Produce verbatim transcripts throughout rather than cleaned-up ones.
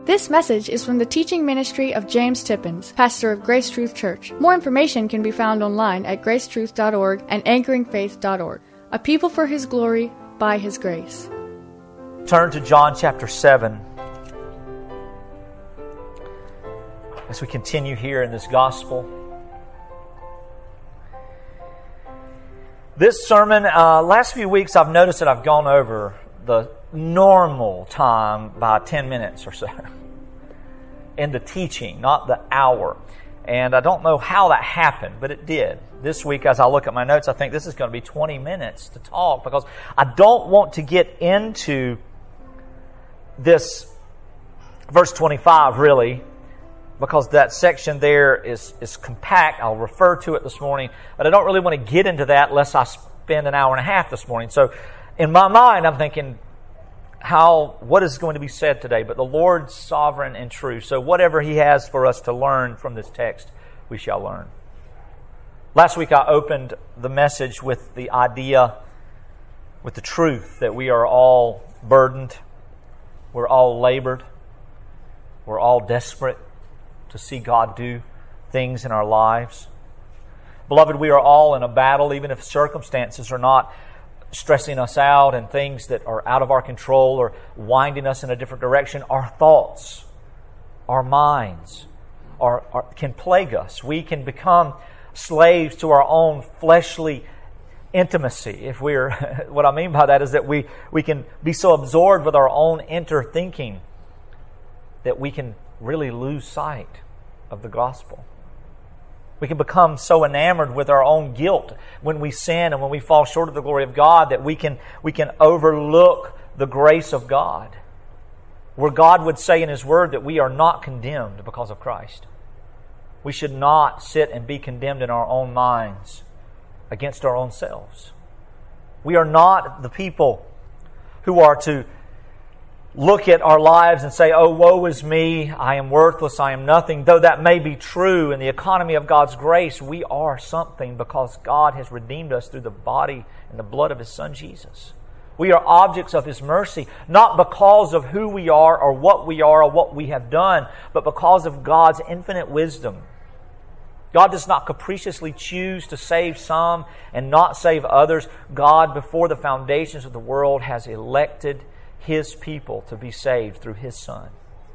This message is from the teaching ministry of James Tippins, pastor of Grace Truth Church. More information can be found online at grace truth dot org and anchoring faith dot org. A people for His glory, by His grace. Turn to John chapter seven. As we continue here in this gospel. This sermon, uh, last few weeks I've noticed that I've gone over the normal time by ten minutes or so in the teaching, not the hour. And I don't know how that happened, but it did. This week, as I look at my notes, I think this is going to be twenty minutes to talk because I don't want to get into this verse twenty-five, really, because that section there is, is compact. I'll refer to it this morning, but I don't really want to get into that unless I spend an hour and a half this morning. So in my mind, I'm thinking, how what is going to be said today? But the Lord's sovereign and true. So whatever He has for us to learn from this text, we shall learn. Last week I opened the message with the idea, with the truth that we are all burdened, we're all labored, we're all desperate to see God do things in our lives. Beloved, we are all in a battle, even if circumstances are not stressing us out and things that are out of our control or winding us in a different direction. Our thoughts, our minds are, are, can plague us. We can become slaves to our own fleshly intimacy. If we're, what I mean by that is that we, we can be so absorbed with our own inner thinking that we can really lose sight of the gospel. We can become so enamored with our own guilt when we sin and when we fall short of the glory of God that we can, we can overlook the grace of God. Where God would say in His Word that we are not condemned because of Christ. We should not sit and be condemned in our own minds against our own selves. We are not the people who are to look at our lives and say, oh, woe is me, I am worthless, I am nothing. Though that may be true in the economy of God's grace, we are something because God has redeemed us through the body and the blood of His Son, Jesus. We are objects of His mercy, not because of who we are or what we are or what we have done, but because of God's infinite wisdom. God does not capriciously choose to save some and not save others. God, before the foundations of the world, has elected His people to be saved through His Son.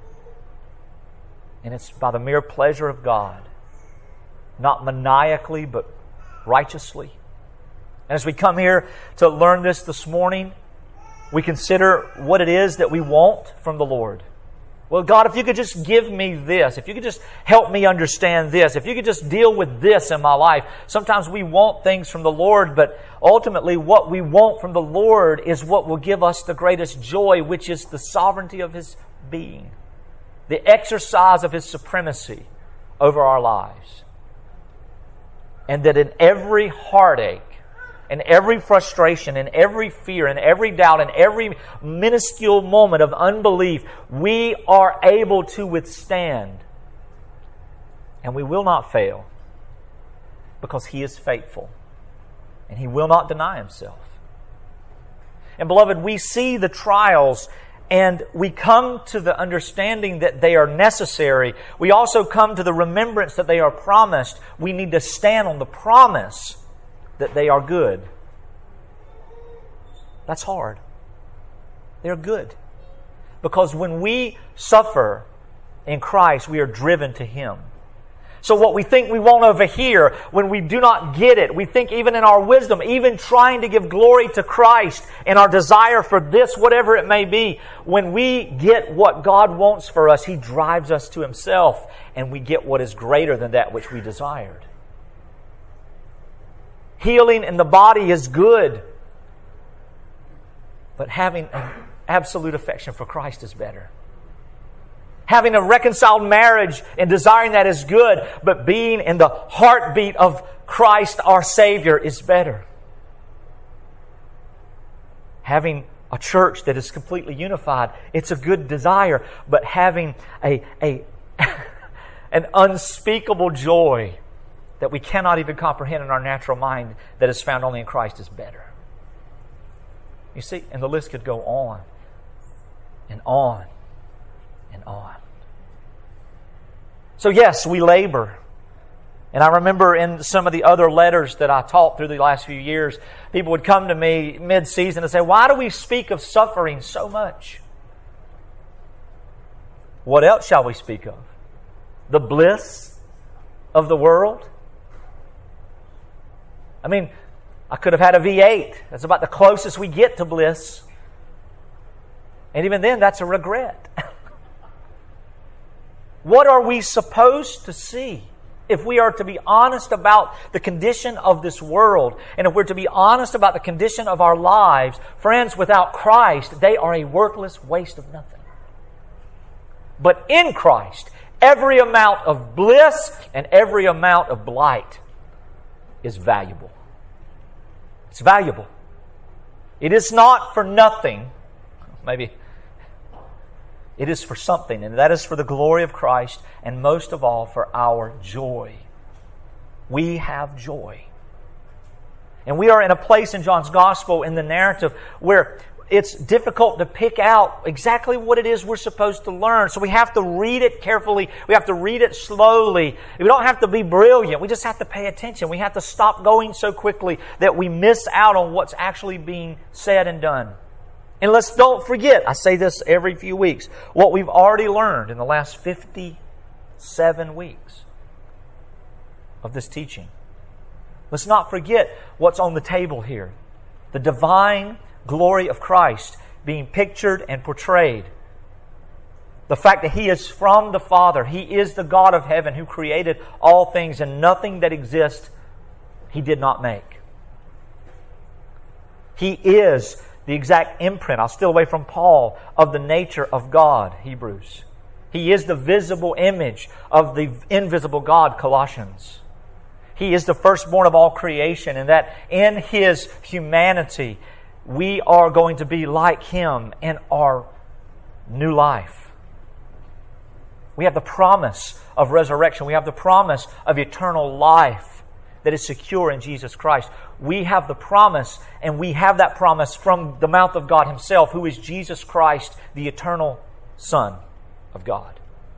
And it's by the mere pleasure of God, not maniacally, but righteously. And as we come here to learn this this morning, we consider what it is that we want from the Lord. Well, God, if you could just give me this, if you could just help me understand this, if you could just deal with this in my life. Sometimes we want things from the Lord, but ultimately what we want from the Lord is what will give us the greatest joy, which is the sovereignty of His being, the exercise of His supremacy over our lives. And that in every heartache, in every frustration, in every fear, in every doubt, in every minuscule moment of unbelief, we are able to withstand. And we will not fail because He is faithful. And He will not deny Himself. And beloved, we see the trials and we come to the understanding that they are necessary. We also come to the remembrance that they are promised. We need to stand on the promise that they are good. That's hard. They're good. Because when we suffer in Christ, we are driven to Him. So what we think we want over here, when we do not get it, we think even in our wisdom, even trying to give glory to Christ and our desire for this, whatever it may be, when we get what God wants for us, He drives us to Himself and we get what is greater than that which we desired. Healing in the body is good. But having an absolute affection for Christ is better. Having a reconciled marriage and desiring that is good, but being in the heartbeat of Christ our Savior is better. Having a church that is completely unified, it's a good desire, but having a, a an unspeakable joy that we cannot even comprehend in our natural mind that is found only in Christ is better. You see, and the list could go on and on and on. So yes, we labor. And I remember in some of the other letters that I taught through the last few years, people would come to me mid-season and say, why do we speak of suffering so much? What else shall we speak of? The bliss of the world? I mean, I could have had a V eight. That's about the closest we get to bliss. And even then, that's a regret. What are we supposed to see? If we are to be honest about the condition of this world, and if we're to be honest about the condition of our lives, friends, without Christ, they are a worthless waste of nothing. But in Christ, every amount of bliss and every amount of blight is valuable. It's valuable. It is not for nothing. Maybe it is for something, and that is for the glory of Christ, and most of all for our joy. We have joy. And we are in a place in John's Gospel, in the narrative, where it's difficult to pick out exactly what it is we're supposed to learn. So we have to read it carefully. We have to read it slowly. We don't have to be brilliant. We just have to pay attention. We have to stop going so quickly that we miss out on what's actually being said and done. And let's don't forget, I say this every few weeks, what we've already learned in the last fifty-seven weeks of this teaching. Let's not forget what's on the table here. The divine glory of Christ being pictured and portrayed. The fact that He is from the Father. He is the God of heaven who created all things, and nothing that exists He did not make. He is the exact imprint, I'll steal away from Paul, of the nature of God, Hebrews. He is the visible image of the invisible God, Colossians. He is the firstborn of all creation, and that in His humanity, we are going to be like Him in our new life. We have the promise of resurrection. We have the promise of eternal life that is secure in Jesus Christ. We have the promise, and we have that promise from the mouth of God Himself, who is Jesus Christ, the eternal Son of God.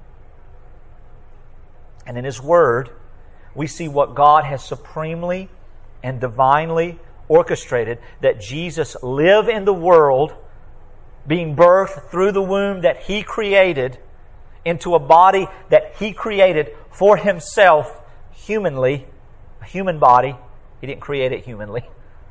And in His Word, we see what God has supremely and divinely orchestrated, that Jesus live in the world, being birthed through the womb that He created, into a body that He created for Himself humanly, a human body. He didn't create it humanly.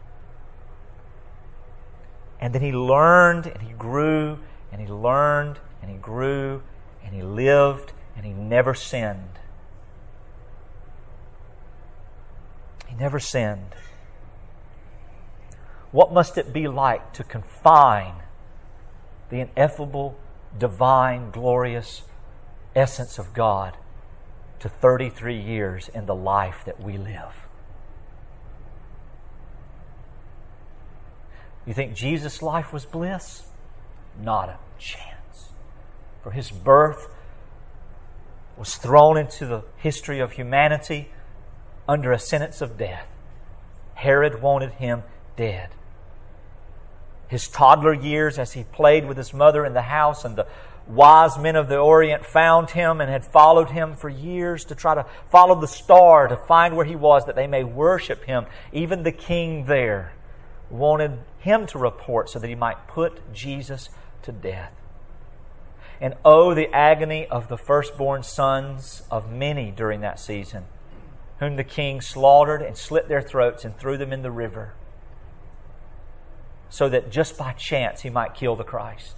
And then He learned and He grew and He learned and He grew and He lived and He never sinned. He never sinned. What must it be like to confine the ineffable, divine, glorious essence of God to thirty-three years in the life that we live? You think Jesus' life was bliss? Not a chance. For His birth was thrown into the history of humanity under a sentence of death. Herod wanted Him dead. His toddler years, as He played with His mother in the house, and the wise men of the Orient found Him and had followed Him for years to try to follow the star to find where He was, that they may worship Him. Even the king there wanted him to report so that he might put Jesus to death. And oh, the agony of the firstborn sons of many during that season, whom the king slaughtered and slit their throats and threw them in the river, so that just by chance he might kill the Christ.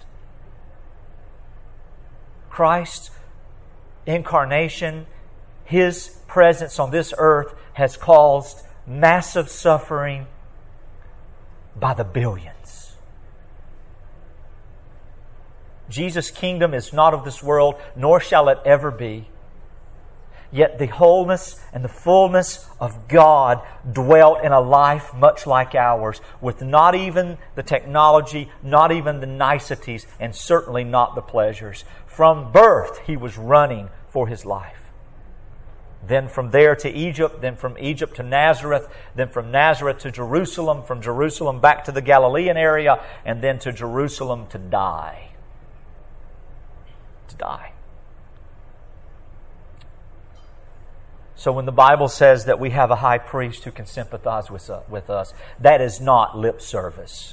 Christ's incarnation, His presence on this earth, has caused massive suffering by the billions. Jesus' kingdom is not of this world, nor shall it ever be. Yet the wholeness and the fullness of God dwelt in a life much like ours, with not even the technology, not even the niceties, and certainly not the pleasures. From birth, He was running for His life. Then from there to Egypt, then from Egypt to Nazareth, then from Nazareth to Jerusalem, from Jerusalem back to the Galilean area, and then to Jerusalem to die. To die. So when the Bible says that we have a high priest who can sympathize with, uh, with us, that is not lip service.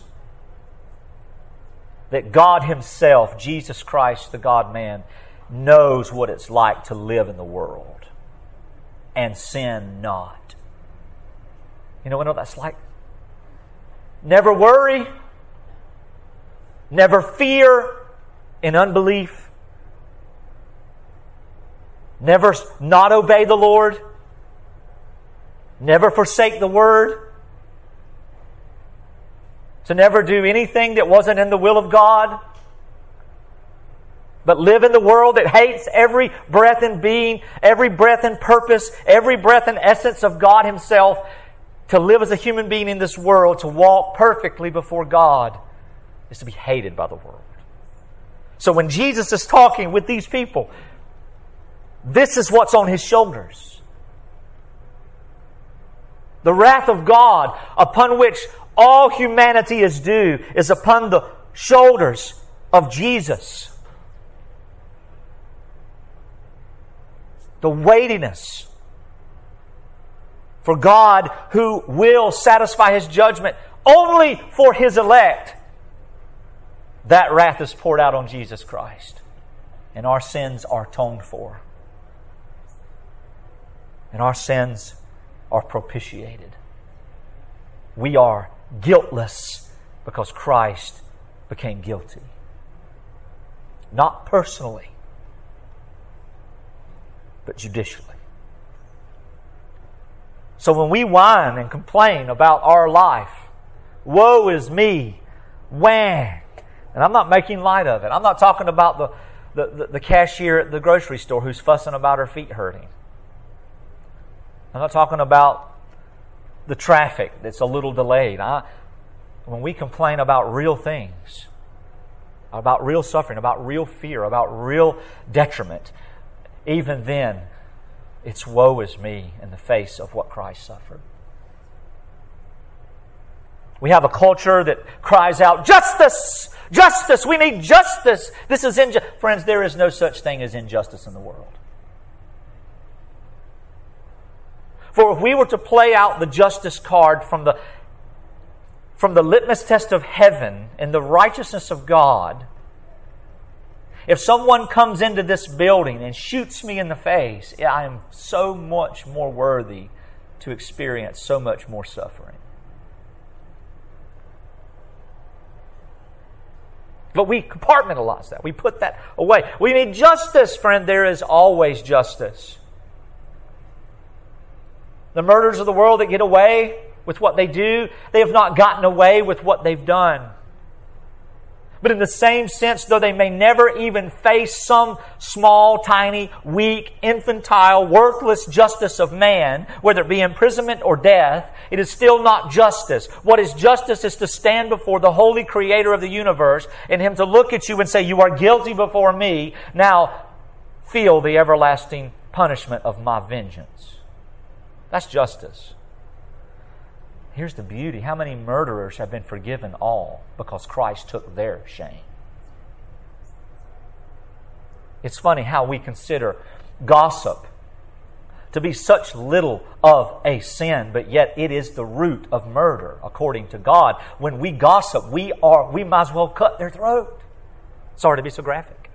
That God Himself, Jesus Christ, the God-man, knows what it's like to live in the world and sin not. You know what that's like? Never worry, never fear in unbelief, never not obey the Lord, never forsake the Word, to never do anything that wasn't in the will of God, but live in the world that hates every breath and being, every breath and purpose, every breath and essence of God Himself, to live as a human being in this world, to walk perfectly before God, is to be hated by the world. So when Jesus is talking with these people, this is what's on His shoulders. The wrath of God upon which all humanity is due is upon the shoulders of Jesus. The weightiness for God, who will satisfy His judgment only for His elect, that wrath is poured out on Jesus Christ. And our sins are atoned for. And our sins are propitiated. We are guiltless because Christ became guilty. Not personally, but judicially. So when we whine and complain about our life, woe is me, whang, and I'm not making light of it. I'm not talking about the, the, the, the cashier at the grocery store who's fussing about her feet hurting. I'm not talking about the traffic that's a little delayed. I, when we complain about real things, about real suffering, about real fear, about real detriment, even then, it's woe is me in the face of what Christ suffered. We have a culture that cries out, justice! Justice! We need justice! This is injustice. Friends, there is no such thing as injustice in the world. For if we were to play out the justice card from the, from the litmus test of heaven and the righteousness of God, if someone comes into this building and shoots me in the face, I am so much more worthy to experience so much more suffering. But we compartmentalize that. We put that away. We need justice, friend. There is always justice. The murderers of the world that get away with what they do, they have not gotten away with what they've done. But in the same sense, though they may never even face some small, tiny, weak, infantile, worthless justice of man, whether it be imprisonment or death, it is still not justice. What is justice is to stand before the holy Creator of the universe and Him to look at you and say, you are guilty before me. Now feel the everlasting punishment of my vengeance. That's justice. Here's the beauty. How many murderers have been forgiven all because Christ took their shame? It's funny how we consider gossip to be such little of a sin, but yet it is the root of murder, according to God. When we gossip, we are we might as well cut their throat. Sorry to be so graphic.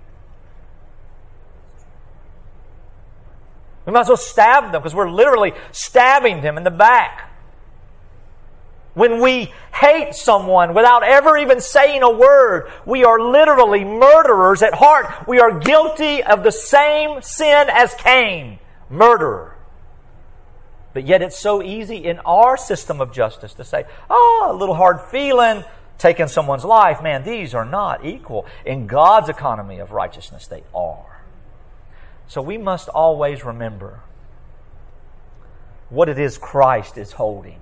We might as well stab them because we're literally stabbing them in the back. When we hate someone without ever even saying a word, we are literally murderers at heart. We are guilty of the same sin as Cain, murderer. But yet it's so easy in our system of justice to say, oh, a little hard feeling, taking someone's life. Man, these are not equal. In God's economy of righteousness, they are. So we must always remember what it is Christ is holding.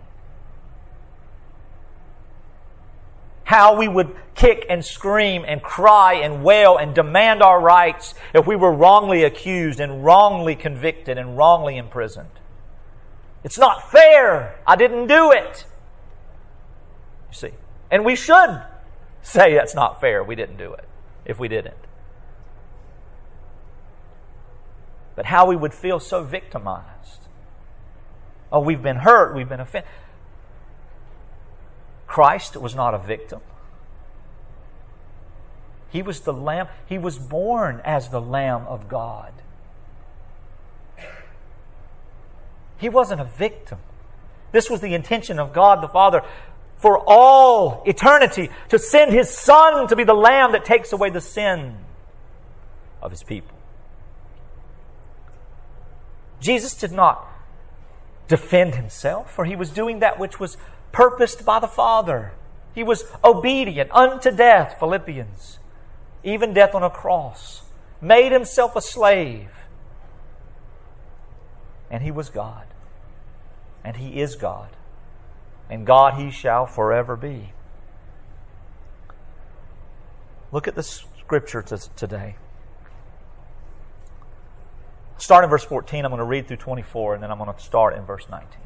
How we would kick and scream and cry and wail and demand our rights if we were wrongly accused and wrongly convicted and wrongly imprisoned. It's not fair. I didn't do it. You see. And we should say that's not fair. We didn't do it if we didn't. But how we would feel so victimized Oh, we've been hurt, we've been offended. Christ was not a victim. He was the Lamb. He was born as the Lamb of God. He wasn't a victim. This was the intention of God the Father for all eternity, to send His Son to be the Lamb that takes away the sin of His people. Jesus did not defend Himself, for He was doing that which was purposed by the Father. He was obedient unto death, Philippians, even death on a cross. Made Himself a slave. And He was God. And He is God. And God He shall forever be. Look at the scripture today. Start in verse fourteen. I'm going to read through twenty-four, and then I'm going to start in verse nineteen.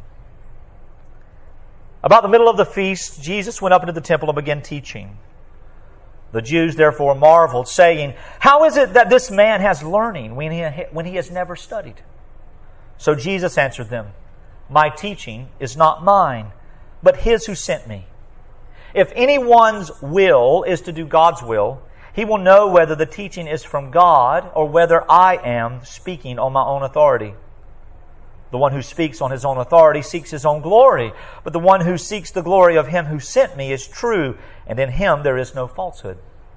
About the middle of the feast, Jesus went up into the temple and began teaching. The Jews therefore marveled, saying, "How is it that this man has learning when he, when he has never studied?" So Jesus answered them, "My teaching is not mine, but His who sent me. If anyone's will is to do God's will, he will know whether the teaching is from God or whether I am speaking on my own authority. The one who speaks on his own authority seeks his own glory, but the one who seeks the glory of Him who sent me is true, and in Him there is no falsehood.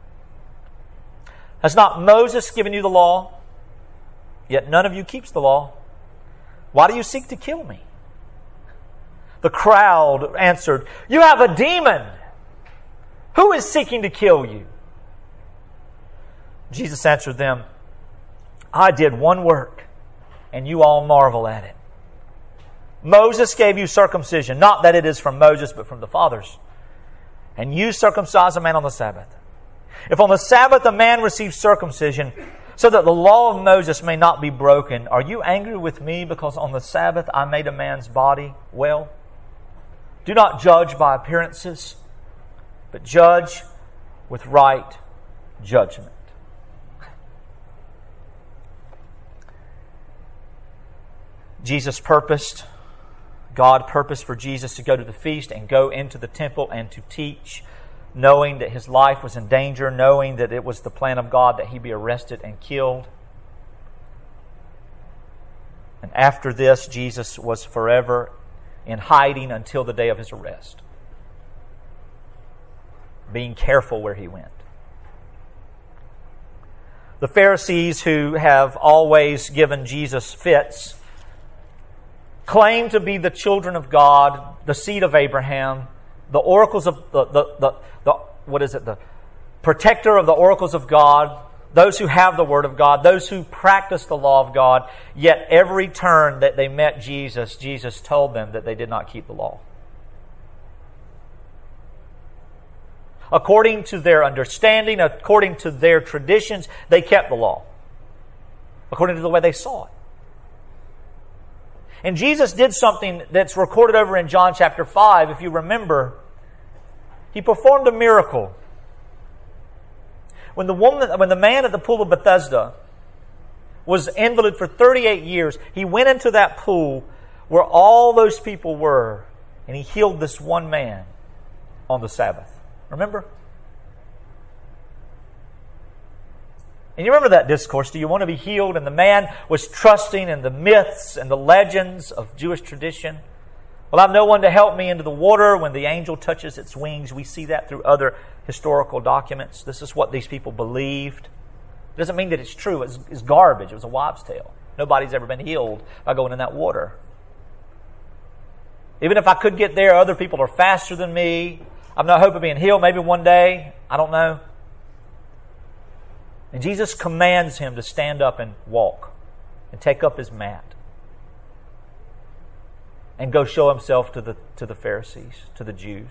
Has not Moses given you the law? Yet none of you keeps the law. Why do you seek to kill me?" The crowd answered, "You have a demon. Who is seeking to kill you?" Jesus answered them, "I did one work, and you all marvel at it. Moses gave you circumcision, not that it is from Moses, but from the fathers. And you circumcise a man on the Sabbath. If on the Sabbath a man receives circumcision, so that the law of Moses may not be broken, are you angry with me because on the Sabbath I made a man's body well? Do not judge by appearances, but judge with right judgment." Jesus purposed, God purposed for Jesus to go to the feast and go into the temple and to teach, knowing that His life was in danger, knowing that it was the plan of God that He be arrested and killed. And after this, Jesus was forever in hiding until the day of His arrest, being careful where He went. The Pharisees, who have always given Jesus fits, claim to be the children of God, the seed of Abraham, the oracles of the, the, the, the what is it, the protector of the oracles of God, those who have the Word of God, those who practice the law of God. Yet every turn that they met Jesus, Jesus told them that they did not keep the law. According to their understanding, according to their traditions, they kept the law. According to the way they saw it. And Jesus did something that's recorded over in John chapter five, if you remember. He performed a miracle. When the woman, when the man at the pool of Bethesda was invalid for thirty-eight years, he went into that pool where all those people were, and he healed this one man on the Sabbath. Remember? And you remember that discourse, do you want to be healed? And the man was trusting in the myths and the legends of Jewish tradition. Well, I have no one to help me into the water when the angel touches its wings. We see that through other historical documents. This is what these people believed. It doesn't mean that it's true. It's, it's garbage. It was a wives' tale. Nobody's ever been healed by going in that water. Even if I could get there, other people are faster than me. I've no hope of being healed. Maybe one day. I don't know. And Jesus commands him to stand up and walk and take up his mat and go show himself to the, to the Pharisees, to the Jews.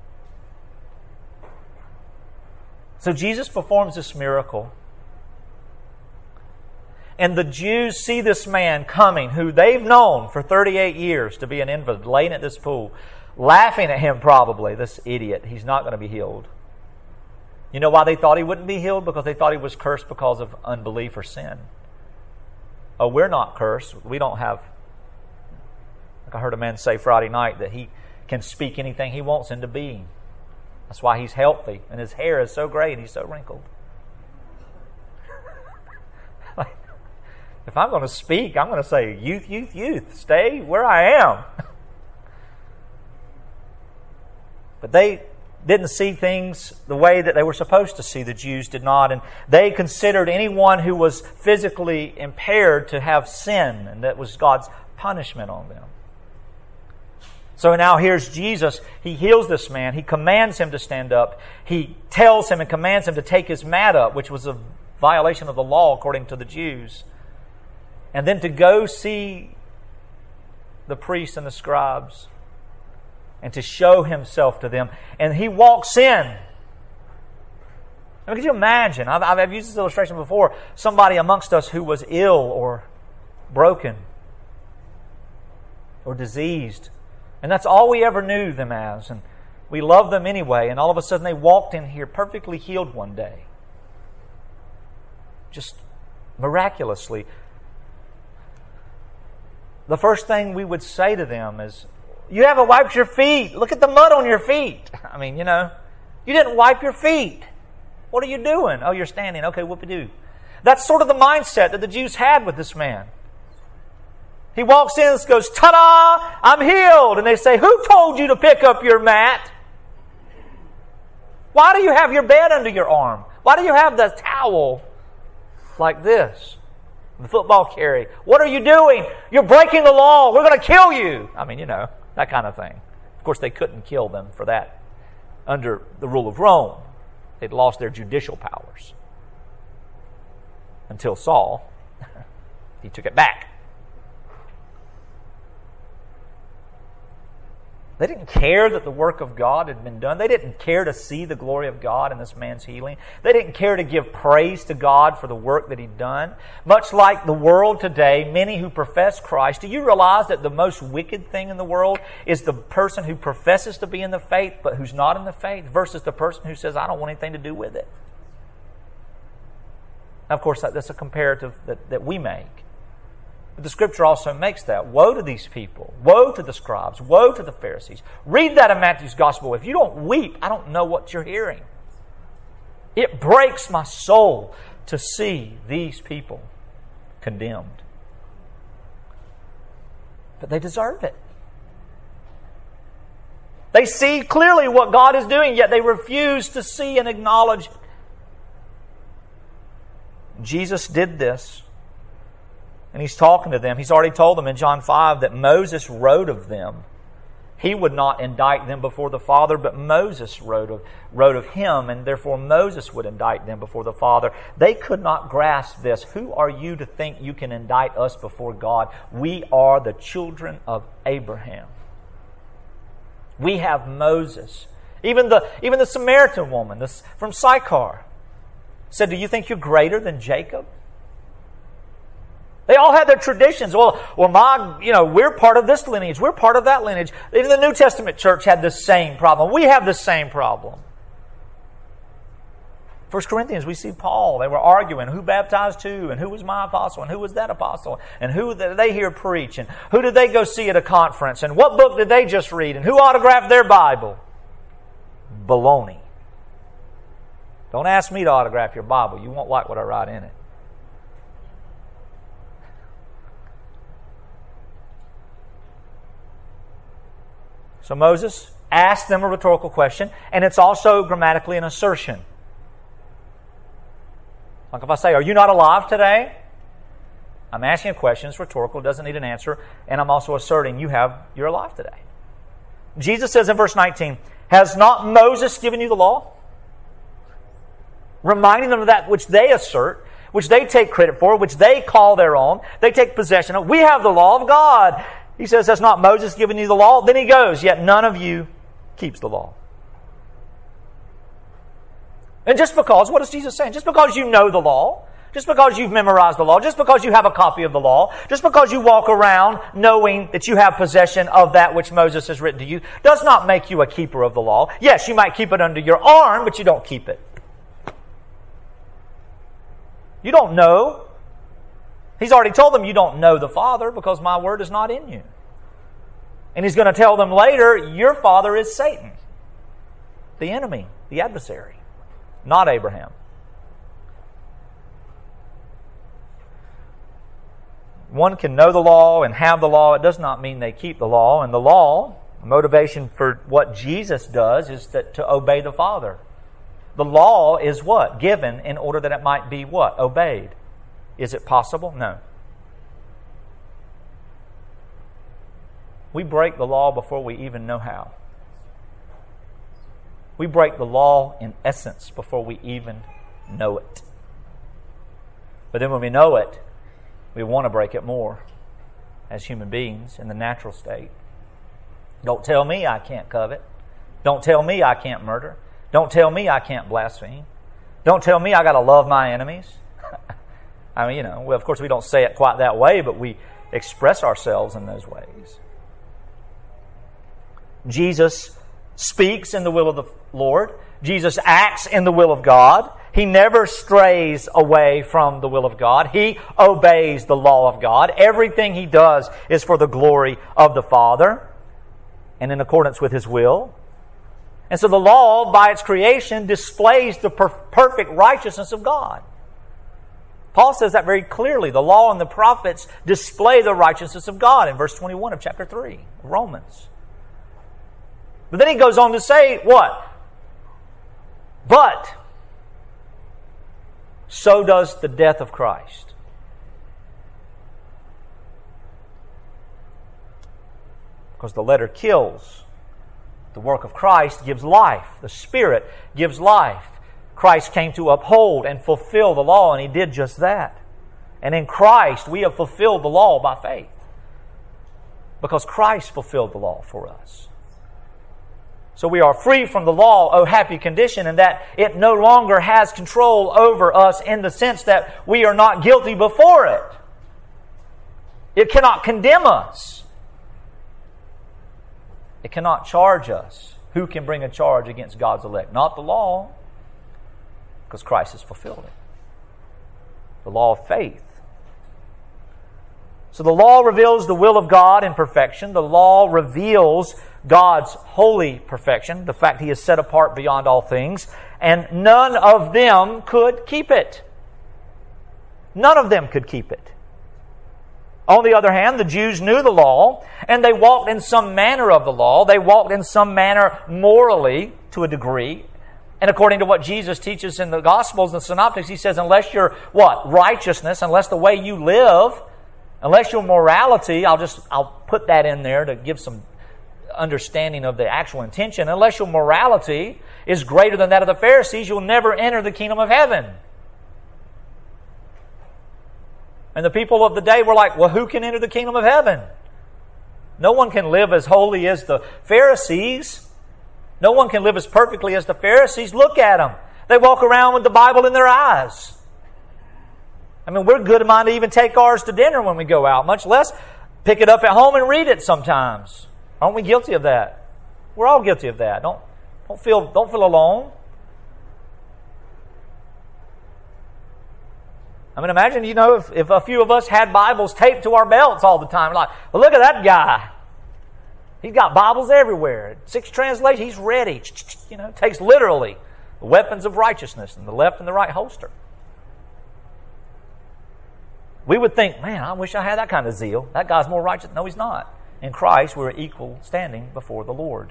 So Jesus performs this miracle. And the Jews see this man coming who they've known for thirty-eight years to be an invalid, laying at this pool, laughing at him probably, this idiot. He's not going to be healed. You know why they thought he wouldn't be healed? Because they thought he was cursed because of unbelief or sin. Oh, we're not cursed. We don't have Like I heard a man say Friday night that he can speak anything he wants into being. That's why he's healthy and his hair is so gray and he's so wrinkled. If I'm going to speak, I'm going to say, youth, youth, youth, stay where I am. But they didn't see things the way that they were supposed to see. The Jews did not. And they considered anyone who was physically impaired to have sin, and that was God's punishment on them. So now here's Jesus. He heals this man. He commands him to stand up. He tells him and commands him to take his mat up, which was a violation of the law according to the Jews. And then to go see the priests and the scribes and to show himself to them. And he walks in. I mean, could you imagine? I've, I've used this illustration before. Somebody amongst us who was ill or broken or diseased. And that's all we ever knew them as. And we loved them anyway. And all of a sudden they walked in here perfectly healed one day. Just miraculously. The first thing we would say to them is, you haven't wiped your feet. Look at the mud on your feet. I mean, you know, you didn't wipe your feet. What are you doing? Oh, you're standing. Okay, whoop-a-doo. That's sort of the mindset that the Jews had with this man. He walks in and goes, ta-da, I'm healed. And they say, who told you to pick up your mat? Why do you have your bed under your arm? Why do you have the towel like this? The football carry. What are you doing? You're breaking the law. We're going to kill you. I mean, you know, that kind of thing. Of course, they couldn't kill them for that under the rule of Rome. They'd lost their judicial powers. Until Saul, he took it back. They didn't care that the work of God had been done. They didn't care to see the glory of God in this man's healing. They didn't care to give praise to God for the work that He'd done. Much like the world today, many who profess Christ, do you realize that the most wicked thing in the world is the person who professes to be in the faith but who's not in the faith versus the person who says, I don't want anything to do with it? Now, of course, that's a comparative that, that we make. But the Scripture also makes that. Woe to these people. Woe to the scribes. Woe to the Pharisees. Read that in Matthew's Gospel. If you don't weep, I don't know what you're hearing. It breaks my soul to see these people condemned. But they deserve it. They see clearly what God is doing, yet they refuse to see and acknowledge it. Jesus did this. And He's talking to them. He's already told them in John five that Moses wrote of them. He would not indict them before the Father, but Moses wrote of, wrote of Him, and therefore Moses would indict them before the Father. They could not grasp this. Who are you to think you can indict us before God? We are the children of Abraham. We have Moses. Even the, even the Samaritan woman this, from Sychar said, do you think you're greater than Jacob? They all had their traditions. Well, well, my, you know, we're part of this lineage. We're part of that lineage. Even the New Testament church had the same problem. We have the same problem. First Corinthians, we see Paul. They were arguing who baptized who, and who was my apostle, and who was that apostle, and who did they hear preach, and who did they go see at a conference, and what book did they just read, and who autographed their Bible? Baloney. Don't ask me to autograph your Bible. You won't like what I write in it. So Moses asked them a rhetorical question, and it's also grammatically an assertion. Like if I say, are you not alive today? I'm asking a question, it's rhetorical, it doesn't need an answer, and I'm also asserting you have, you're alive today. Jesus says in verse nineteen, has not Moses given you the law? Reminding them of that which they assert, which they take credit for, which they call their own, they take possession of. We have the law of God. He says, has not Moses given you the law? Then he goes, yet none of you keeps the law. And just because, what is Jesus saying? Just because you know the law, just because you've memorized the law, just because you have a copy of the law, just because you walk around knowing that you have possession of that which Moses has written to you, does not make you a keeper of the law. Yes, you might keep it under your arm, but you don't keep it. You don't know. He's already told them you don't know the Father because my word is not in you. And he's going to tell them later, your father is Satan, the enemy, the adversary, not Abraham. One can know the law and have the law. It does not mean they keep the law. And the law, the motivation for what Jesus does is that to obey the Father. The law is what? Given in order that it might be what? Obeyed. Is it possible? No. We break the law before we even know how. We break the law in essence before we even know it. But then when we know it, we want to break it more as human beings in the natural state. Don't tell me I can't covet. Don't tell me I can't murder. Don't tell me I can't blaspheme. Don't tell me I got to love my enemies. I mean, you know, well, of course we don't say it quite that way, but we express ourselves in those ways. Jesus speaks in the will of the Lord. Jesus acts in the will of God. He never strays away from the will of God. He obeys the law of God. Everything He does is for the glory of the Father and in accordance with His will. And so the law, by its creation, displays the per- perfect righteousness of God. Paul says that very clearly. The law and the prophets display the righteousness of God in verse twenty-one of chapter three of Romans. But then he goes on to say, what? But so does the death of Christ. Because the letter kills. The work of Christ gives life. The Spirit gives life. Christ came to uphold and fulfill the law, and He did just that. And in Christ, we have fulfilled the law by faith. Because Christ fulfilled the law for us. So we are free from the law, oh happy condition, in that it no longer has control over us in the sense that we are not guilty before it. It cannot condemn us. It cannot charge us. Who can bring a charge against God's elect? Not the law, because Christ has fulfilled it. The law of faith. So the law reveals the will of God in perfection. The law reveals God's holy perfection, the fact He is set apart beyond all things, and none of them could keep it. None of them could keep it. On the other hand, the Jews knew the law, and they walked in some manner of the law. They walked in some manner morally, to a degree. And according to what Jesus teaches in the Gospels and the Synoptics, He says, unless your, what? Righteousness, unless the way you live, unless your morality, I'll just, I'll put that in there to give some understanding of the actual intention. Unless your morality is greater than that of the Pharisees, you'll never enter the kingdom of heaven. And the people of the day were like, well, who can enter the kingdom of heaven? No one can live as holy as the Pharisees. No one can live as perfectly as the Pharisees. Look at them. They walk around with the Bible in their eyes. I mean, we're good mind to even take ours to dinner when we go out, much less pick it up at home and read it sometimes. Aren't we guilty of that? We're all guilty of that. Don't, don't feel, don't feel alone. I mean, imagine, you know, if, if a few of us had Bibles taped to our belts all the time. Like, well, look at that guy. He's got Bibles everywhere. Six translations, he's ready. You know, takes literally the weapons of righteousness in the left and the right holster. We would think, man, I wish I had that kind of zeal. That guy's more righteous. No, he's not. In Christ, we're equal standing before the Lord.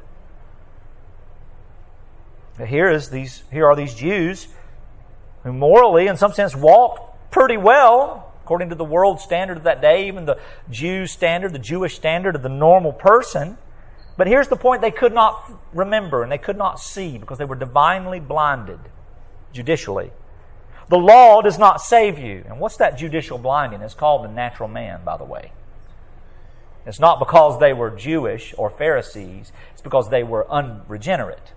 Here is these. Here are these Jews who morally, in some sense, walked pretty well, according to the world standard of that day, even the Jew standard, the Jewish standard of the normal person. But here's the point: they could not remember and they could not see because they were divinely blinded, judicially. The law does not save you. And what's that judicial blinding? It's called the natural man, by the way. It's not because they were Jewish or Pharisees. It's because they were unregenerate.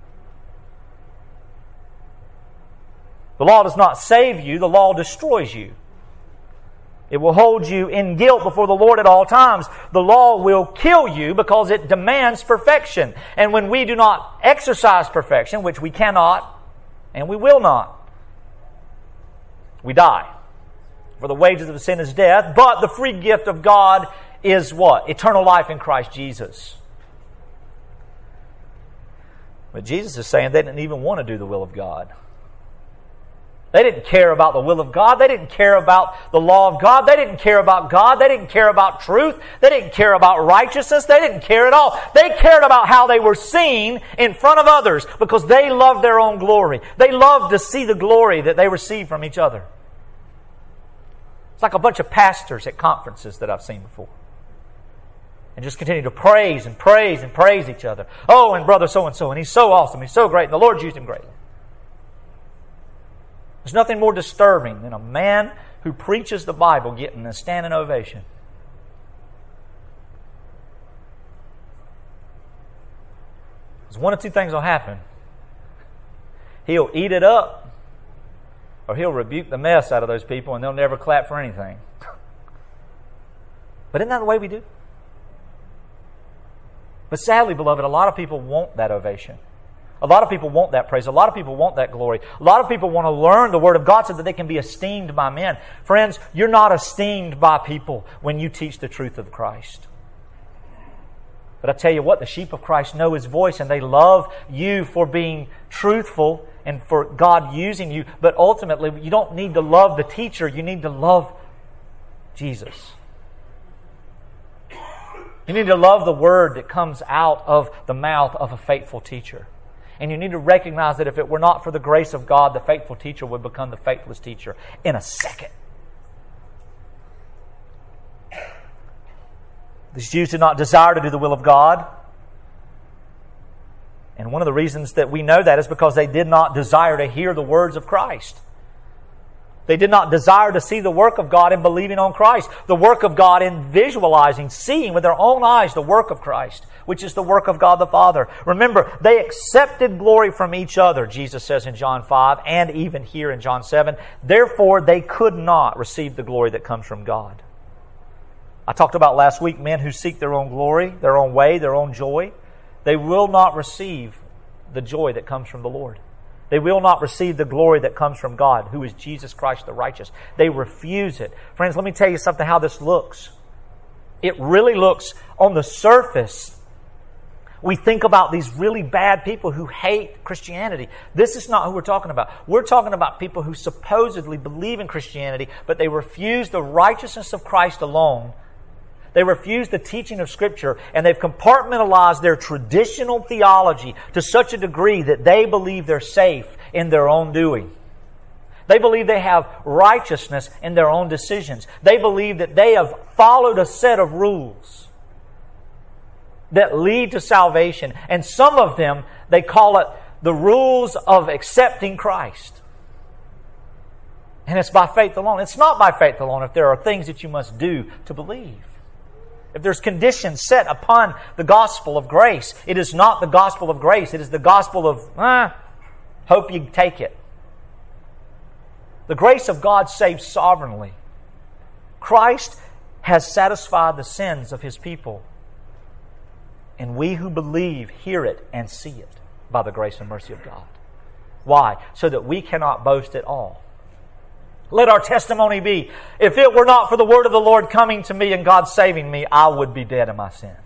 The law does not save you. The law destroys you. It will hold you in guilt before the Lord at all times. The law will kill you because it demands perfection. And when we do not exercise perfection, which we cannot and we will not, we die. For the wages of sin is death, but the free gift of God is what? Eternal life in Christ Jesus. But Jesus is saying they didn't even want to do the will of God. They didn't care about the will of God. They didn't care about the law of God. They didn't care about God. They didn't care about truth. They didn't care about righteousness. They didn't care at all. They cared about how they were seen in front of others because they loved their own glory. They loved to see the glory that they received from each other. It's like a bunch of pastors at conferences that I've seen before. And just continue to praise and praise and praise each other. Oh, and brother so-and-so, and he's so awesome, he's so great, and the Lord used him greatly. There's nothing more disturbing than a man who preaches the Bible getting a standing ovation. Because one of two things will happen. He'll eat it up, or he'll rebuke the mess out of those people, and they'll never clap for anything. But isn't that the way we do? But sadly, beloved, a lot of people want that ovation. A lot of people want that praise. A lot of people want that glory. A lot of people want to learn the Word of God so that they can be esteemed by men. Friends, you're not esteemed by people when you teach the truth of Christ. But I tell you what, the sheep of Christ know His voice and they love you for being truthful and for God using you. But ultimately, you don't need to love the teacher. You need to love Jesus. You need to love the Word that comes out of the mouth of a faithful teacher. And you need to recognize that if it were not for the grace of God, the faithful teacher would become the faithless teacher in a second. These Jews did not desire to do the will of God. And one of the reasons that we know that is because they did not desire to hear the words of Christ. They did not desire to see the work of God in believing on Christ. The work of God in visualizing, seeing with their own eyes the work of Christ, which is the work of God the Father. Remember, they accepted glory from each other, Jesus says in John five, and even here in John seven. Therefore, they could not receive the glory that comes from God. I talked about last week men who seek their own glory, their own way, their own joy. They will not receive the joy that comes from the Lord. They will not receive the glory that comes from God, who is Jesus Christ the righteous. They refuse it. Friends, let me tell you something how this looks. It really looks, on the surface, we think about these really bad people who hate Christianity. This is not who we're talking about. We're talking about people who supposedly believe in Christianity, but they refuse the righteousness of Christ alone. They refuse the teaching of Scripture, and they've compartmentalized their traditional theology to such a degree that they believe they're safe in their own doing. They believe they have righteousness in their own decisions. They believe that they have followed a set of rules that lead to salvation. And some of them, they call it the rules of accepting Christ. And it's by faith alone. It's not by faith alone if there are things that you must do to believe. If there's conditions set upon the gospel of grace, it is not the gospel of grace. It is the gospel of, ah, hope you take it. The grace of God saves sovereignly. Christ has satisfied the sins of His people. And we who believe hear it and see it by the grace and mercy of God. Why? So that we cannot boast at all. Let our testimony be, if it were not for the word of the Lord coming to me and God saving me, I would be dead in my sins.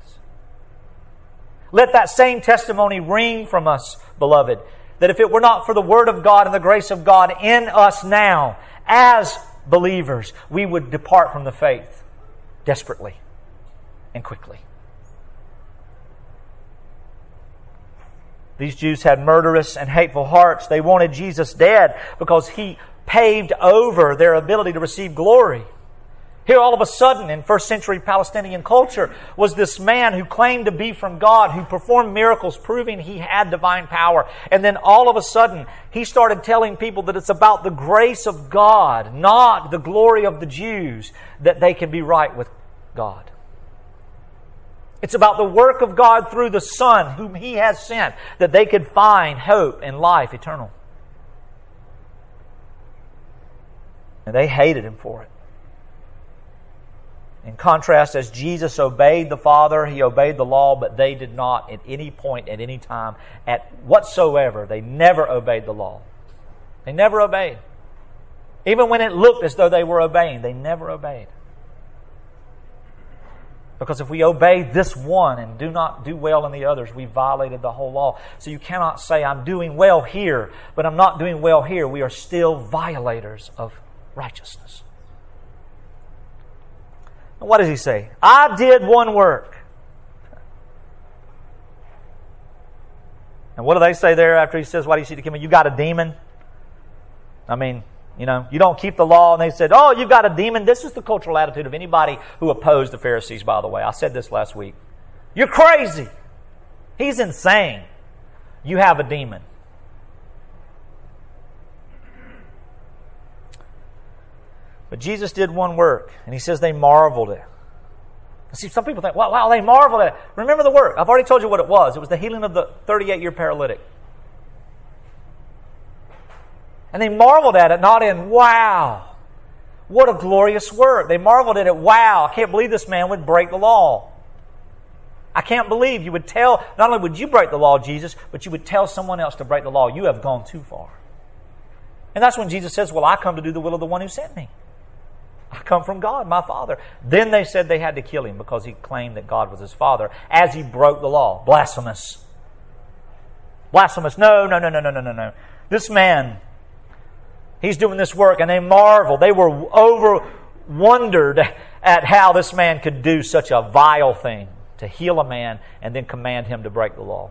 Let that same testimony ring from us, beloved, that if it were not for the word of God and the grace of God in us now, as believers, we would depart from the faith desperately and quickly. These Jews had murderous and hateful hearts. They wanted Jesus dead because He paved over their ability to receive glory. Here all of a sudden in first century Palestinian culture was this man who claimed to be from God, who performed miracles proving He had divine power. And then all of a sudden he started telling people that it's about the grace of God, not the glory of the Jews, that they can be right with God. It's about the work of God through the Son whom He has sent, that they could find hope and life eternal. And they hated Him for it. In contrast, as Jesus obeyed the Father, He obeyed the law, but they did not at any point, at any time, at whatsoever. They never obeyed the law. They never obeyed. Even when it looked as though they were obeying, they never obeyed. Because if we obey this one and do not do well in the others, we violated the whole law. So you cannot say, I'm doing well here, but I'm not doing well here. We are still violators of righteousness. And what does he say? I did one work. And what do they say there after he says, why do you seek to kill me? You got a demon? I mean, you know, you don't keep the law. And they said, oh, you've got a demon. This is the cultural attitude of anybody who opposed the Pharisees, by the way. I said this last week. You're crazy. He's insane. You have a demon. But Jesus did one work, and he says they marveled at it. See, some people think, wow, wow, they marveled at it. Remember the work. I've already told you what it was. It was the healing of the thirty-eight-year paralytic. And they marveled at it, not in, wow, what a glorious work. They marveled at it, wow, I can't believe this man would break the law. I can't believe you would tell, not only would you break the law, Jesus, but you would tell someone else to break the law. You have gone too far. And that's when Jesus says, well, I come to do the will of the one who sent me. I come from God, my Father. Then they said they had to kill him because he claimed that God was his Father as he broke the law. Blasphemous. Blasphemous. No, no, no, no, no, no, no, no. This man, he's doing this work, and they marveled. They were over wondered at how this man could do such a vile thing, to heal a man and then command him to break the law.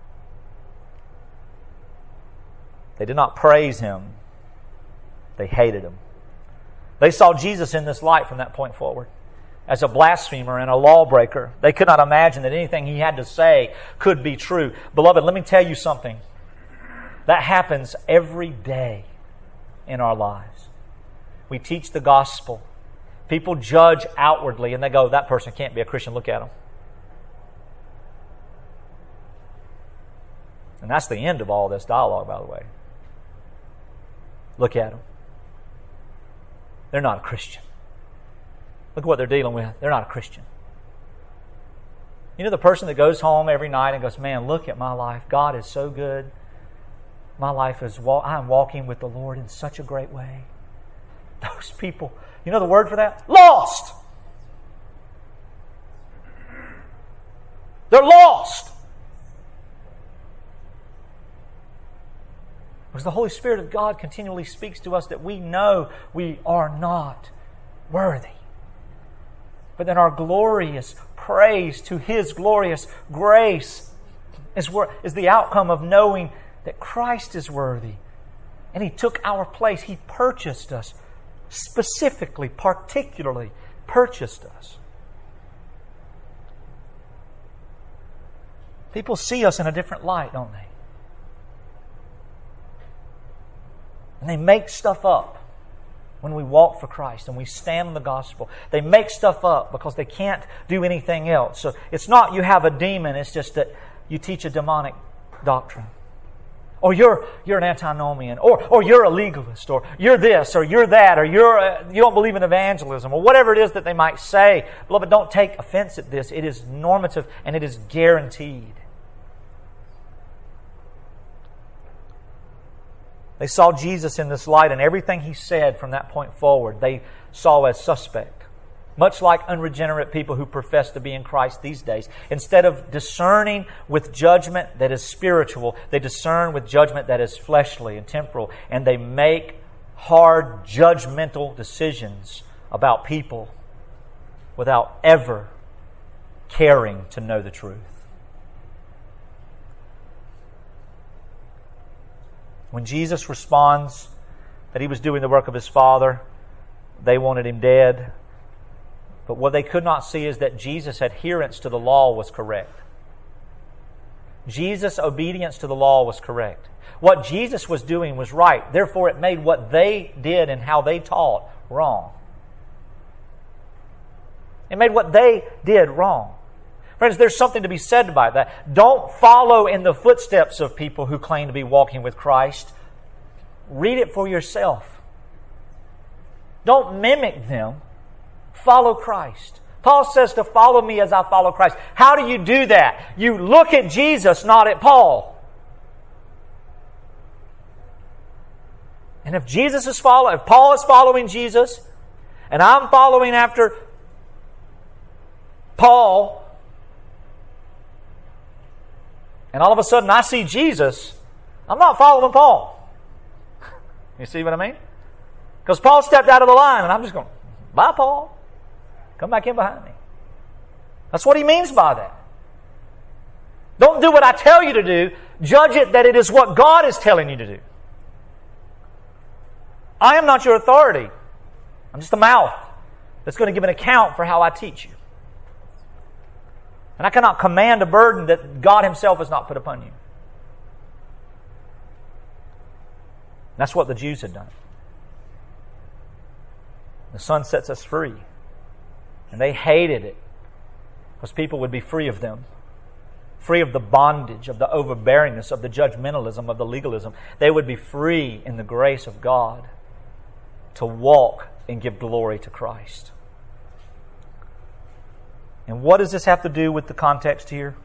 They did not praise him. They hated him. They saw Jesus in this light from that point forward as a blasphemer and a lawbreaker. They could not imagine that anything he had to say could be true. Beloved, let me tell you something. That happens every day in our lives. We teach the gospel. People judge outwardly and they go, that person can't be a Christian. Look at him. And that's the end of all this dialogue, by the way. Look at them. They're not a Christian. Look at what they're dealing with. They're not a Christian. You know the person that goes home every night and goes, man, look at my life. God is so good. My life is, I'm walking with the Lord in such a great way. Those people, you know the word for that? Lost. They're lost. Because the Holy Spirit of God continually speaks to us that we know we are not worthy. But then our glorious praise to His glorious grace is, where, is the outcome of knowing that Christ is worthy. And He took our place. He purchased us. Specifically, particularly purchased us. People see us in a different light, don't they? And they make stuff up when we walk for Christ and we stand in the gospel. They make stuff up because they can't do anything else. So it's not you have a demon, it's just that you teach a demonic doctrine. Or you're you're an antinomian, or or you're a legalist, or you're this, or you're that, or you're a, you don't believe in evangelism, or whatever it is that they might say. Beloved, don't take offense at this. It is normative and it is guaranteed. They saw Jesus in this light, and everything He said from that point forward, they saw as suspect. Much like unregenerate people who profess to be in Christ these days. Instead of discerning with judgment that is spiritual, they discern with judgment that is fleshly and temporal, and they make hard, judgmental decisions about people without ever caring to know the truth. When Jesus responds that He was doing the work of His Father, they wanted Him dead. But what they could not see is that Jesus' adherence to the law was correct. Jesus' obedience to the law was correct. What Jesus was doing was right. Therefore, it made what they did and how they taught wrong. It made what they did wrong. Friends, there's something to be said about that. Don't follow in the footsteps of people who claim to be walking with Christ. Read it for yourself. Don't mimic them. Follow Christ. Paul says to follow me as I follow Christ. How do you do that? You look at Jesus, not at Paul. And if Jesus is following, if Paul is following Jesus, and I'm following after Paul, and all of a sudden I see Jesus, I'm not following Paul. You see what I mean? Because Paul stepped out of the line and I'm just going, bye, Paul. Come back in behind me. That's what he means by that. Don't do what I tell you to do. Judge it that it is what God is telling you to do. I am not your authority. I'm just a mouth that's going to give an account for how I teach you. And I cannot command a burden that God Himself has not put upon you. That's what the Jews had done. The Son sets us free. And they hated it because people would be free of them. Free of the bondage, of the overbearingness, of the judgmentalism, of the legalism. They would be free in the grace of God to walk and give glory to Christ. And what does this have to do with the context here?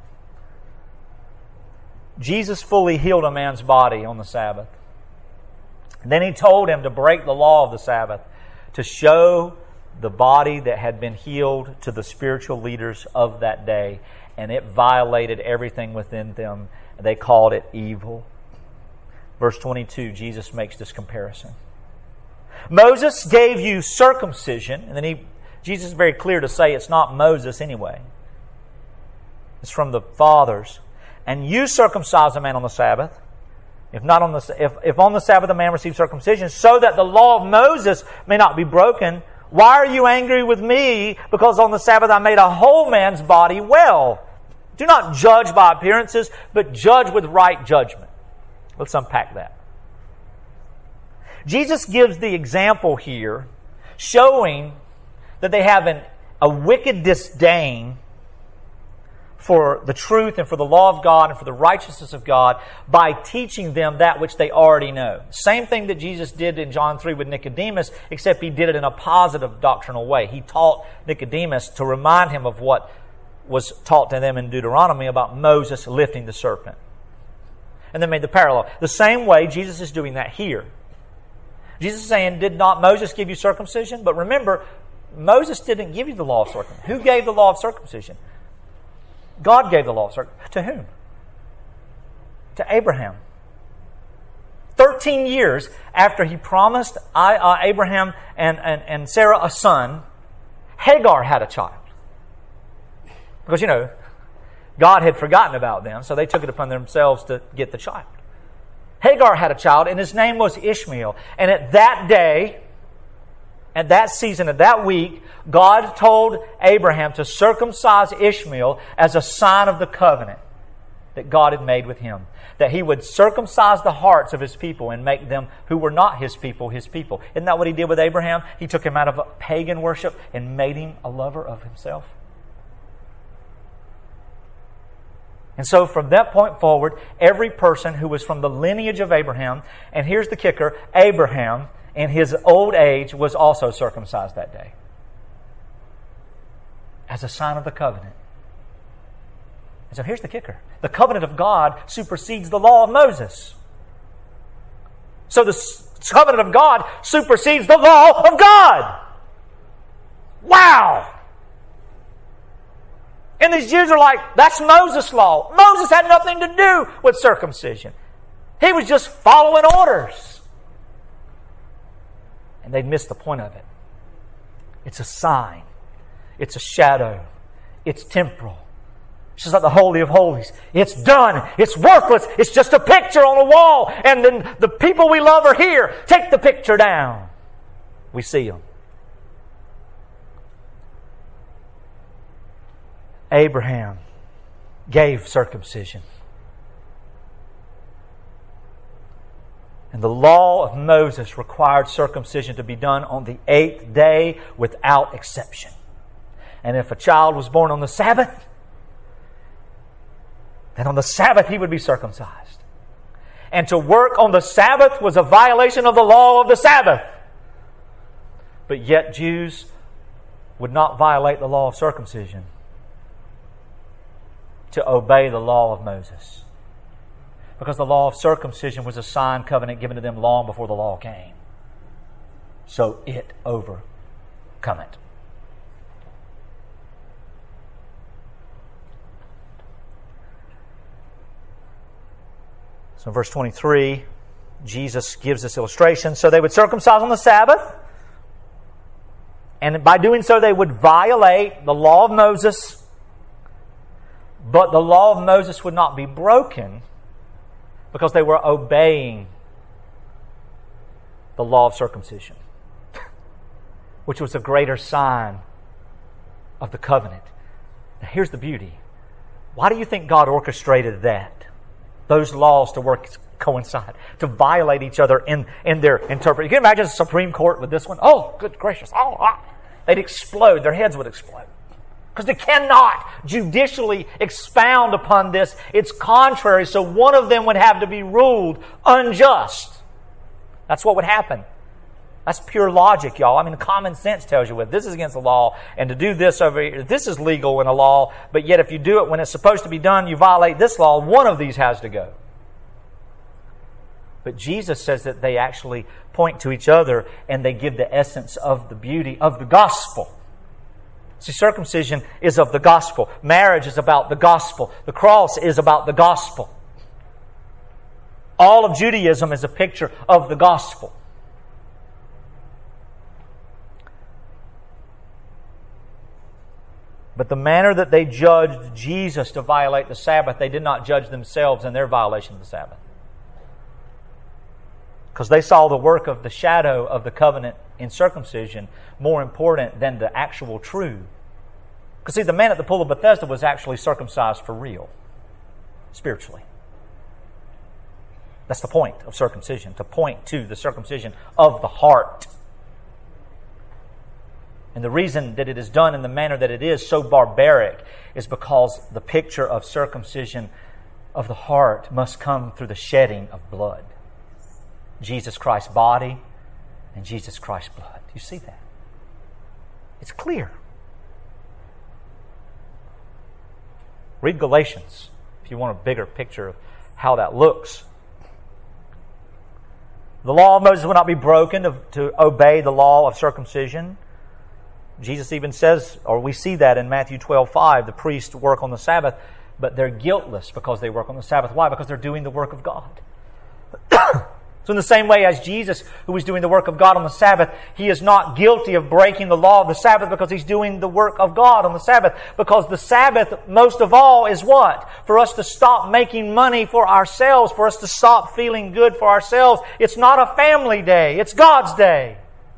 Jesus fully healed a man's body on the Sabbath. And then He told him to break the law of the Sabbath to show the body that had been healed to the spiritual leaders of that day. And it violated everything within them. They called it evil. Verse twenty-two, Jesus makes this comparison. Moses gave you circumcision, and then he, Jesus is very clear to say it's not Moses anyway. It's from the fathers. And you circumcise a man on the Sabbath, if not on the if, if on the Sabbath a man receives circumcision, so that the law of Moses may not be broken. Why are you angry with me? Because on the Sabbath I made a whole man's body well. Do not judge by appearances, but judge with right judgment. Let's unpack that. Jesus gives the example here, showing that they have an, a wicked disdain for the truth and for the law of God and for the righteousness of God by teaching them that which they already know. Same thing that Jesus did in John three with Nicodemus, except He did it in a positive doctrinal way. He taught Nicodemus to remind him of what was taught to them in Deuteronomy about Moses lifting the serpent. And then made the parallel. The same way Jesus is doing that here. Jesus is saying, did not Moses give you circumcision? But remember, Moses didn't give you the law of circumcision. Who gave the law of circumcision? God gave the law of circumcision. To whom? To Abraham. Thirteen years after He promised I, uh, Abraham and, and, and Sarah a son, Hagar had a child. Because, you know, God had forgotten about them, so they took it upon themselves to get the child. Hagar had a child, and his name was Ishmael. And at that day, at that season, at that week, God told Abraham to circumcise Ishmael as a sign of the covenant that God had made with him. That He would circumcise the hearts of His people and make them who were not His people, His people. Isn't that what He did with Abraham? He took him out of pagan worship and made him a lover of Himself. And so from that point forward, every person who was from the lineage of Abraham, and here's the kicker, Abraham in his old age was also circumcised that day. As a sign of the covenant. And so here's the kicker. The covenant of God supersedes the law of Moses. So the covenant of God supersedes the law of God. Wow! And these Jews are like, that's Moses' law. Moses had nothing to do with circumcision. He was just following orders. And they'd missed the point of it. It's a sign. It's a shadow. It's temporal. It's just like the Holy of Holies. It's done. It's worthless. It's just a picture on a wall. And then the people we love are here. Take the picture down. We see them. Abraham gave circumcision. And the law of Moses required circumcision to be done on the eighth day without exception. And if a child was born on the Sabbath, then on the Sabbath he would be circumcised. And to work on the Sabbath was a violation of the law of the Sabbath. But yet Jews would not violate the law of circumcision to obey the law of Moses. Because the law of circumcision was a sign covenant given to them long before the law came. So it overcome it. So in verse twenty-three, Jesus gives this illustration. So they would circumcise on the Sabbath, and by doing so they would violate the law of Moses, but the law of Moses would not be broken because they were obeying the law of circumcision, which was a greater sign of the covenant. Now here's the beauty. Why do you think God orchestrated that? Those laws to work coincide, to violate each other in, in their interpretation. You can imagine the Supreme Court with this one. Oh, good gracious. Oh, ah. They'd explode. Their heads would explode. Because they cannot judicially expound upon this. It's contrary. So one of them would have to be ruled unjust. That's what would happen. That's pure logic, y'all. I mean, common sense tells you what this is against the law, and to do this over here, this is legal in a law, but yet if you do it when it's supposed to be done, you violate this law, one of these has to go. But Jesus says that they actually point to each other and they give the essence of the beauty of the gospel. See, circumcision is of the gospel. Marriage is about the gospel. The cross is about the gospel. All of Judaism is a picture of the gospel. But the manner that they judged Jesus to violate the Sabbath, they did not judge themselves in their violation of the Sabbath. Because they saw the work of the shadow of the covenant in circumcision more important than the actual true. Because see, the man at the pool of Bethesda was actually circumcised for real, spiritually. That's the point of circumcision, to point to the circumcision of the heart. And the reason that it is done in the manner that it is so barbaric is because the picture of circumcision of the heart must come through the shedding of blood. Jesus Christ's body and Jesus Christ's blood. Do you see that? It's clear. Read Galatians if you want a bigger picture of how that looks. The law of Moses will not be broken to, to obey the law of circumcision. Jesus even says, or we see that in Matthew twelve five, the priests work on the Sabbath, but they're guiltless because they work on the Sabbath. Why? Because they're doing the work of God. So in the same way as Jesus, who was doing the work of God on the Sabbath, He is not guilty of breaking the law of the Sabbath because He's doing the work of God on the Sabbath. Because the Sabbath, most of all, is what? For us to stop making money for ourselves, for us to stop feeling good for ourselves. It's not a family day. It's God's day.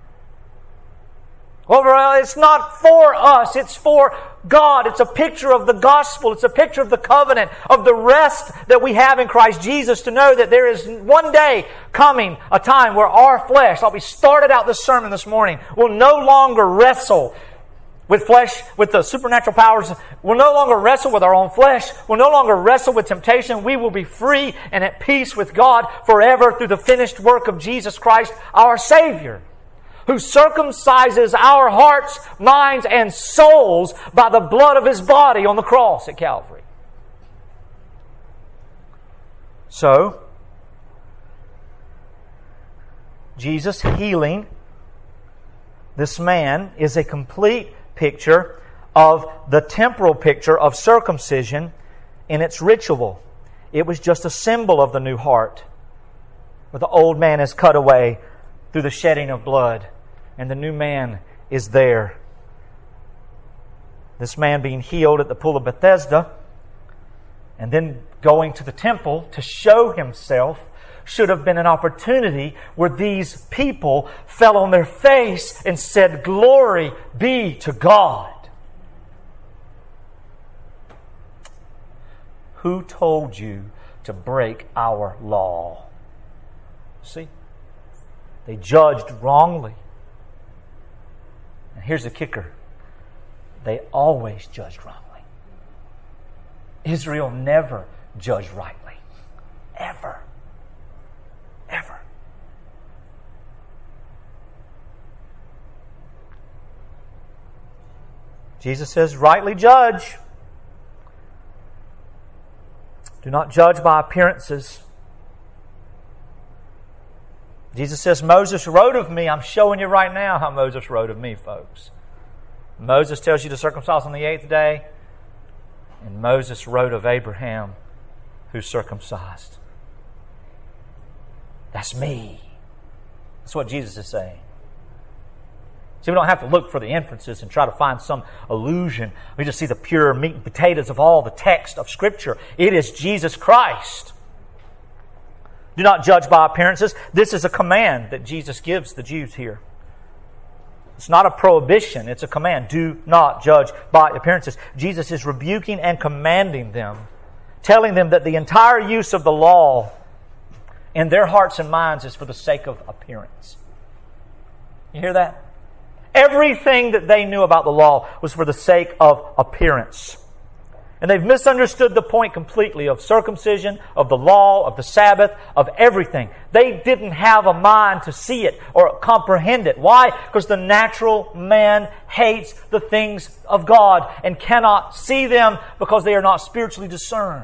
Well, it's not for us. It's for God. It's a picture of the gospel. It's a picture of the covenant, of the rest that we have in Christ Jesus, to know that there is one day coming, a time where our flesh, like we started out this sermon this morning, will no longer wrestle with flesh, with the supernatural powers. We'll no longer wrestle with our own flesh. We'll no longer wrestle with temptation. We will be free and at peace with God forever through the finished work of Jesus Christ, our Savior, who circumcises our hearts, minds, and souls by the blood of His body on the cross at Calvary. So, Jesus healing this man is a complete picture of the temporal picture of circumcision in its ritual. It was just a symbol of the new heart, where the old man is cut away through the shedding of blood, and the new man is there. This man being healed at the pool of Bethesda, and then going to the temple to show himself, should have been an opportunity where these people fell on their face and said, "Glory be to God." Who told you to break our law? See? They judged wrongly. And here's the kicker. They always judged wrongly. Israel never judged rightly. Ever. Ever. Jesus says, rightly judge. Do not judge by appearances. Jesus says, Moses wrote of me. I'm showing you right now how Moses wrote of me, folks. Moses tells you to circumcise on the eighth day. And Moses wrote of Abraham, who circumcised. That's me. That's what Jesus is saying. See, we don't have to look for the inferences and try to find some illusion. We just see the pure meat and potatoes of all the text of Scripture. It is Jesus Christ. Do not judge by appearances. This is a command that Jesus gives the Jews here. It's not a prohibition, it's a command. Do not judge by appearances. Jesus is rebuking and commanding them, telling them that the entire use of the law in their hearts and minds is for the sake of appearance. You hear that? Everything that they knew about the law was for the sake of appearance. And they've misunderstood the point completely of circumcision, of the law, of the Sabbath, of everything. They didn't have a mind to see it or comprehend it. Why? Because the natural man hates the things of God and cannot see them because they are not spiritually discerned.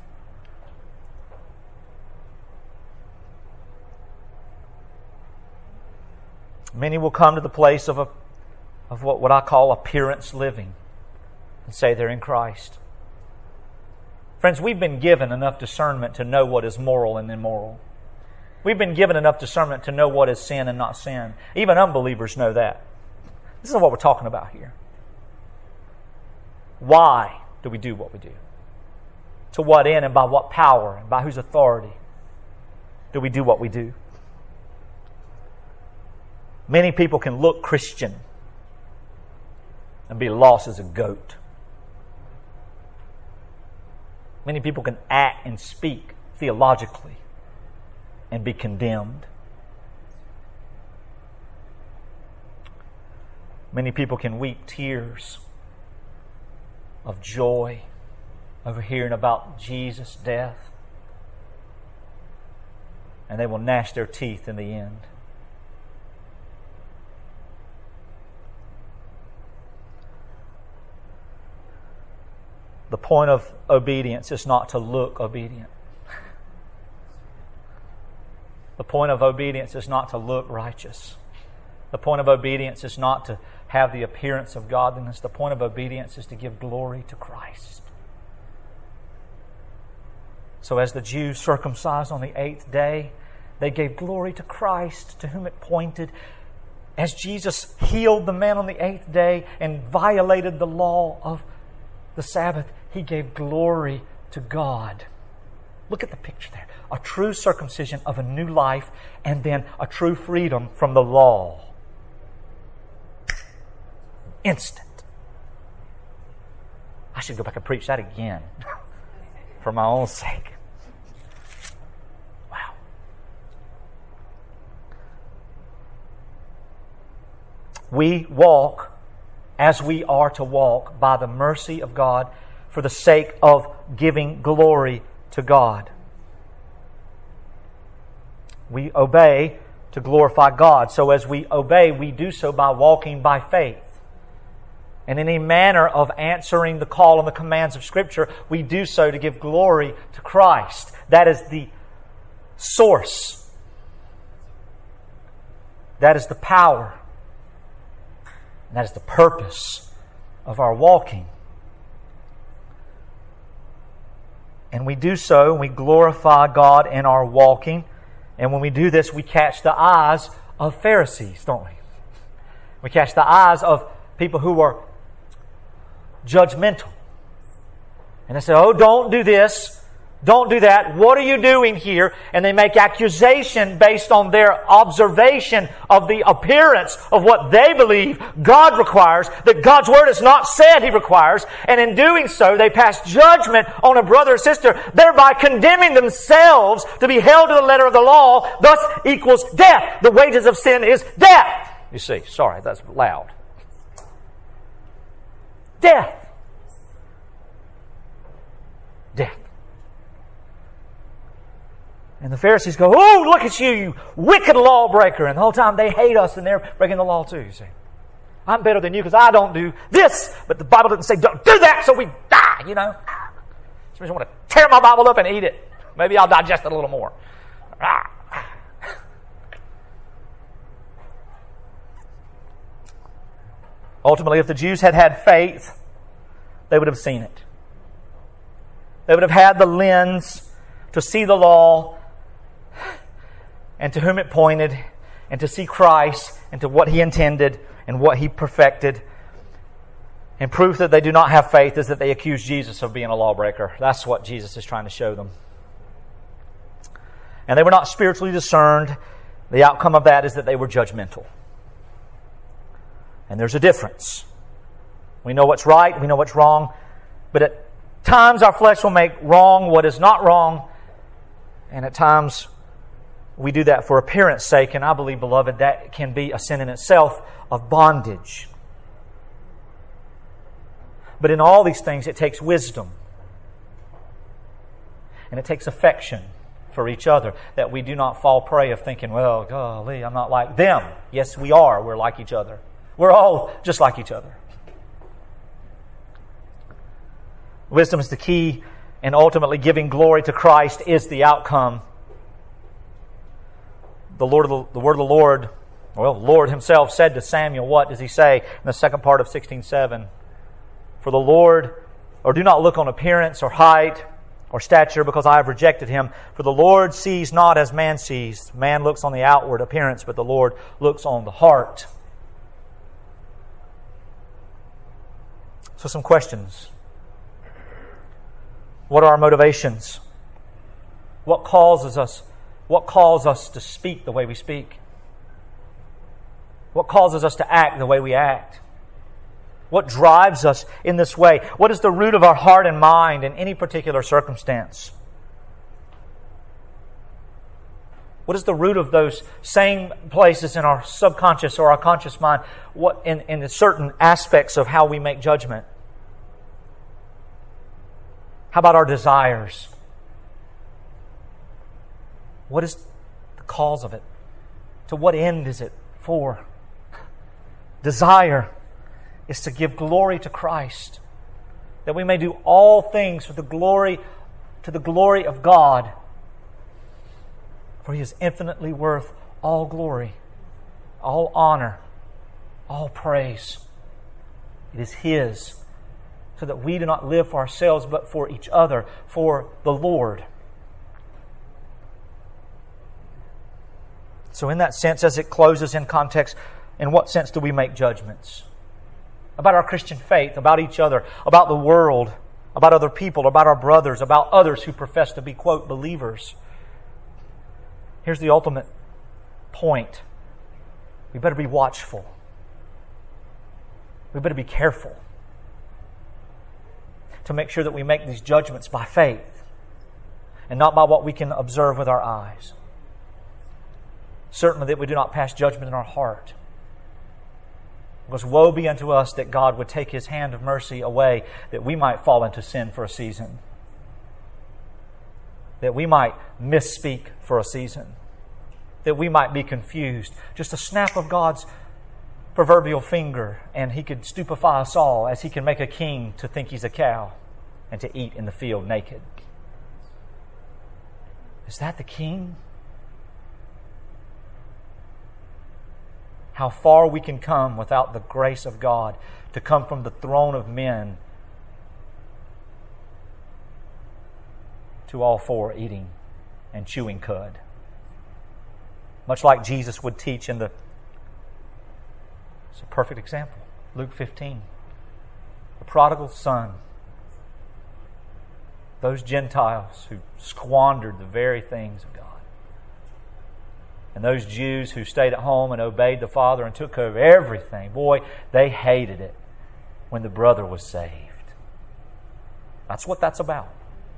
Many will come to the place of a of what, what I call appearance living and say they're in Christ. Friends, we've been given enough discernment to know what is moral and immoral. We've been given enough discernment to know what is sin and not sin. Even unbelievers know that. This is what we're talking about here. Why do we do what we do? To what end and by what power and by whose authority do we do what we do? Many people can look Christian and be lost as a goat. Many people can act and speak theologically and be condemned. Many people can weep tears of joy over hearing about Jesus' death, and they will gnash their teeth in the end. The point of obedience is not to look obedient. The point of obedience is not to look righteous. The point of obedience is not to have the appearance of godliness. The point of obedience is to give glory to Christ. So as the Jews circumcised on the eighth day, they gave glory to Christ, to whom it pointed. As Jesus healed the man on the eighth day and violated the law of the Sabbath, He gave glory to God. Look at the picture there. A true circumcision of a new life and then a true freedom from the law. Instant. I should go back and preach that again for my own sake. Wow. We walk as we are to walk by the mercy of God for the sake of giving glory to God. We obey to glorify God. So as we obey, we do so by walking by faith. And in any manner of answering the call and the commands of Scripture, we do so to give glory to Christ. That is the source. That is the power. And that is the purpose of our walking. And we do so, and we glorify God in our walking. And when we do this, we catch the eyes of Pharisees, don't we? We catch the eyes of people who are judgmental. And they say, oh, don't do this. Don't do that. What are you doing here? And they make accusation based on their observation of the appearance of what they believe God requires, that God's Word has not said He requires. And in doing so, they pass judgment on a brother or sister, thereby condemning themselves to be held to the letter of the law, thus equals death. The wages of sin is death. You see, sorry, that's loud. Death. Death. And the Pharisees go, oh, look at you, you wicked lawbreaker. And the whole time they hate us and they're breaking the law too, you see. I'm better than you because I don't do this. But the Bible doesn't say don't do that, so we die, you know. So I just want to tear my Bible up and eat it. Maybe I'll digest it a little more. Ultimately, if the Jews had had faith, they would have seen it. They would have had the lens to see the law and to whom it pointed, and to see Christ, and to what He intended, and what He perfected. And proof that they do not have faith is that they accuse Jesus of being a lawbreaker. That's what Jesus is trying to show them. And they were not spiritually discerned. The outcome of that is that they were judgmental. And there's a difference. We know what's right, we know what's wrong, but at times our flesh will make wrong what is not wrong, and at times we do that for appearance sake, and I believe, beloved, that can be a sin in itself of bondage. But in all these things, it takes wisdom. And it takes affection for each other, that we do not fall prey of thinking, well, golly, I'm not like them. Yes, we are. We're like each other. We're all just like each other. Wisdom is the key, and ultimately giving glory to Christ is the outcome. The Lord, of the, the word of the Lord, well, the Lord Himself said to Samuel, what does He say in the second part of sixteen seven? For the Lord, or do not look on appearance or height or stature, because I have rejected him. For the Lord sees not as man sees. Man looks on the outward appearance, but the Lord looks on the heart. So some questions. What are our motivations? What causes us, what causes us to speak the way we speak? What causes us to act the way we act? What drives us in this way? What is the root of our heart and mind in any particular circumstance? What is the root of those same places in our subconscious or our conscious mind? What in, in certain aspects of how we make judgment? How about our desires? What is the cause of it? To what end is it for? Desire is to give glory to Christ, that we may do all things for the glory, to the glory of God. For He is infinitely worth all glory, all honor, all praise. It is His, so that we do not live for ourselves, but for each other, for the Lord. So in that sense, as it closes in context, in what sense do we make judgments? About our Christian faith, about each other, about the world, about other people, about our brothers, about others who profess to be, quote, believers. Here's the ultimate point. We better be watchful. We better be careful to make sure that we make these judgments by faith and not by what we can observe with our eyes. Certainly that we do not pass judgment in our heart. Because woe be unto us that God would take His hand of mercy away, that we might fall into sin for a season. That we might misspeak for a season. That we might be confused. Just a snap of God's proverbial finger, and He could stupefy us all, as He can make a king to think he's a cow and to eat in the field naked. Is that the king? How far we can come without the grace of God, to come from the throne of men to all four eating and chewing cud. Much like Jesus would teach in the... It's a perfect example. Luke fifteen. The prodigal son. Those Gentiles who squandered the very things of God. And those Jews who stayed at home and obeyed the Father and took care of everything, boy, they hated it when the brother was saved. That's what that's about.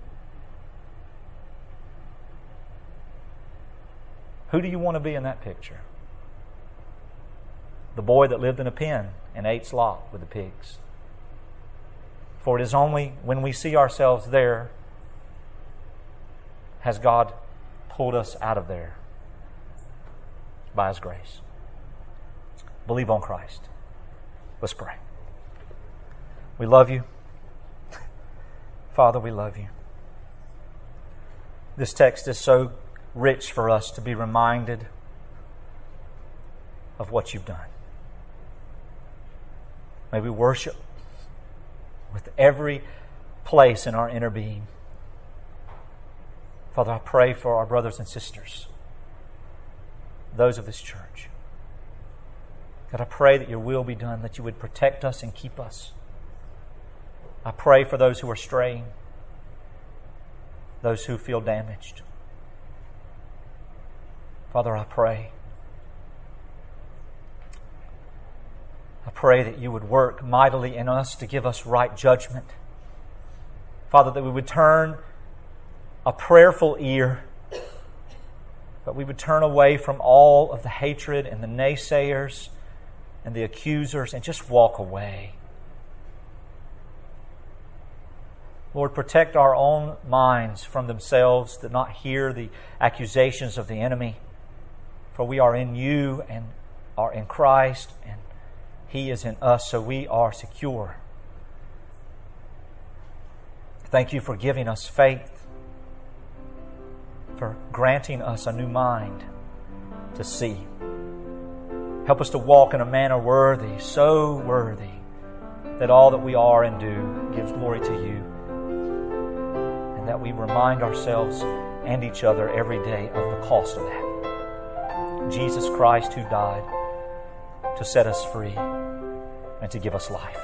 Who do you want to be in that picture? The boy that lived in a pen and ate slop with the pigs. For it is only when we see ourselves there has God pulled us out of there. By His grace. Believe on Christ. Let's pray. We love You. Father, we love You. This text is so rich for us to be reminded of what You've done. May we worship with every place in our inner being. Father, I pray for our brothers and sisters those of this church. God, I pray that your will be done, that you would protect us and keep us. I pray for those who are straying, those who feel damaged. Father, I pray. I pray that you would work mightily in us to give us right judgment. Father, that we would turn a prayerful ear, that we would turn away from all of the hatred and the naysayers and the accusers and just walk away. Lord, protect our own minds from themselves, that not hear the accusations of the enemy. For we are in you and are in Christ, and He is in us, so we are secure. Thank you for giving us faith, for granting us a new mind to see. Help us to walk in a manner worthy, so worthy, that all that we are and do gives glory to you, and that we remind ourselves and each other every day of the cost of that. Jesus Christ, who died to set us free and to give us life.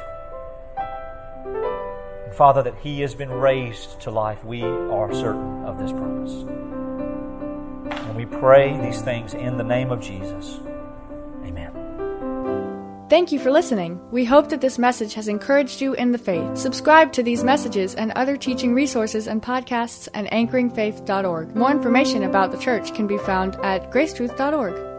And Father, that He has been raised to life, we are certain of this promise. And we pray these things in the name of Jesus. Amen. Thank you for listening. We hope that this message has encouraged you in the faith. Subscribe to these messages and other teaching resources and podcasts at anchoring faith dot org. More information about the church can be found at grace truth dot org.